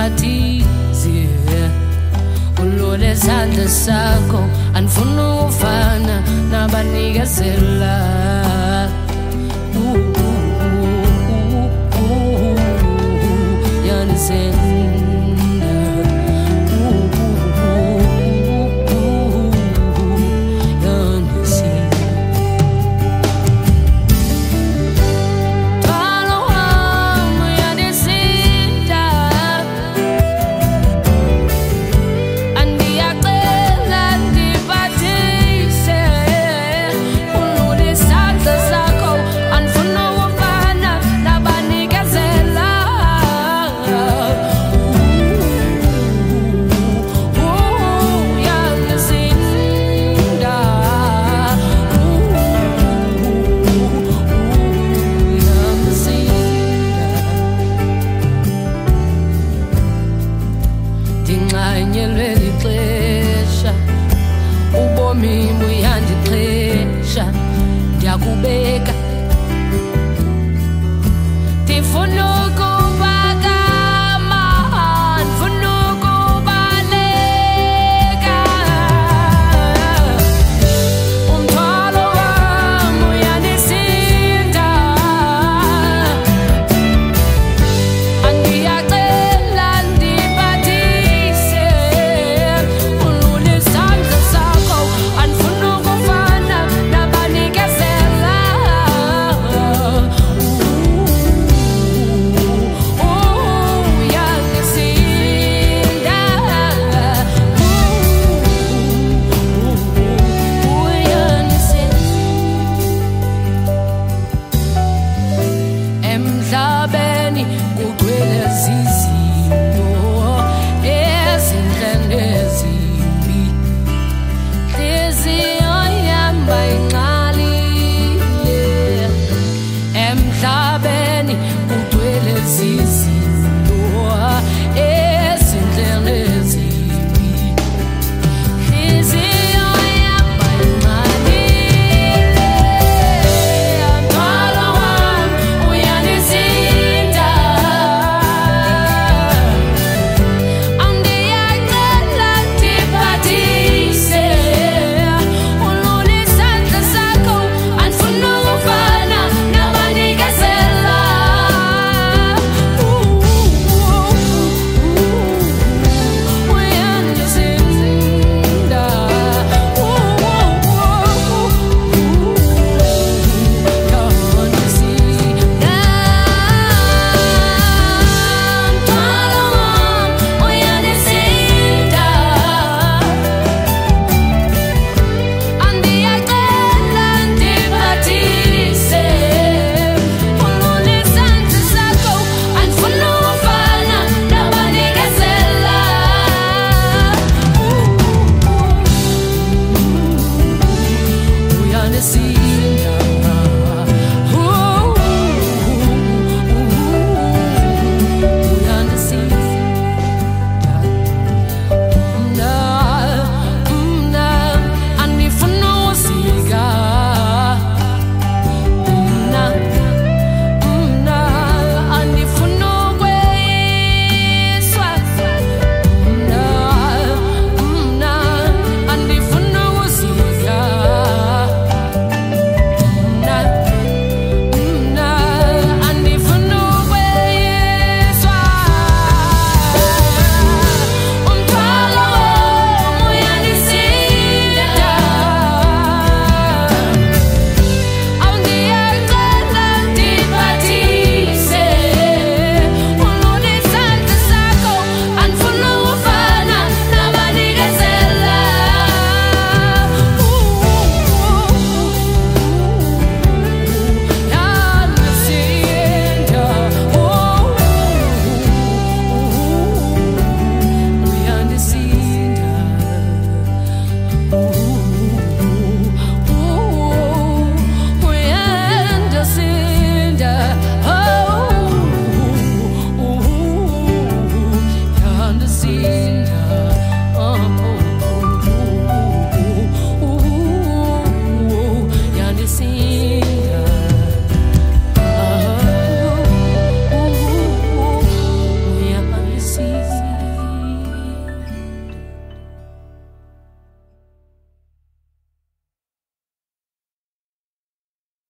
ndiphathize ulule isandla sakho andifuna ufana nabanikezela ndinxanyelwe lixesha ubomi buyandixhesha ndiyakubeka ndifuna ukubakama ndifuna ukubaleka umthwalo wam uyanisinda andiyacela ndiphathise ulule isandla sakho andifuna ukufana nabanikezela uyanisinda emhlabeni kugcwele zizinto ezinhle nezimbi inhliziyo yami ayinqalile emhlabeni kugcwele zizinto ezinhle nezimbi inhliziyo yami ayinqalile umthwalo wami uyanisinda andiyacela ndiphathise ulule isandla sakho andifuna ukufana nabanikezela uyanisinda umthwalo wami uyanisinda andiyacela ndiphathise ulule isandla sakho andifuna ukufana nabanikezela uyanisinda